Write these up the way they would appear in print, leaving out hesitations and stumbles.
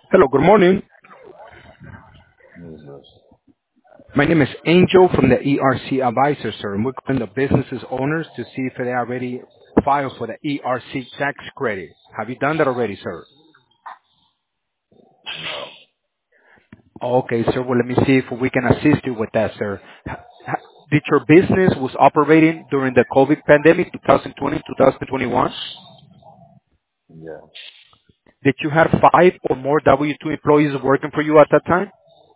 Hello, good morning. Jesus. My name is Angel from the ERC Advisor, sir, and we're calling the businesses owners to see if they already filed for the ERC tax credit. Have you done that already, sir? No. Okay, sir. Well, let me see if we can assist you with that, sir. Did your business was operating during the COVID pandemic, 2020, 2021? Yeah. Did you have 5 or more W-2 employees working for you at that time?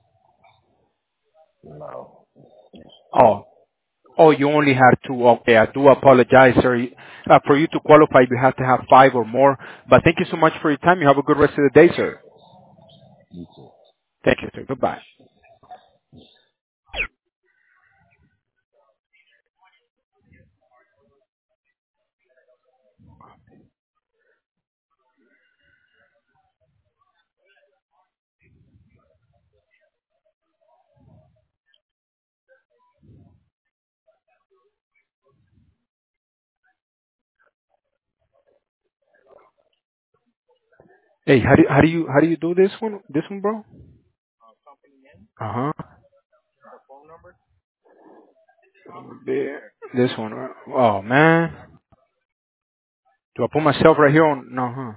No. Oh, Oh, you only had two. Okay, I do apologize, sir. For you to qualify, you have to have 5 or more. But thank you so much for your time. You have a good rest of the day, sir. You too. Thank you, sir. Goodbye. Hey, how do you do this one? This one, bro? Uh huh. This one. Oh man. Do I put myself right here on? No, huh?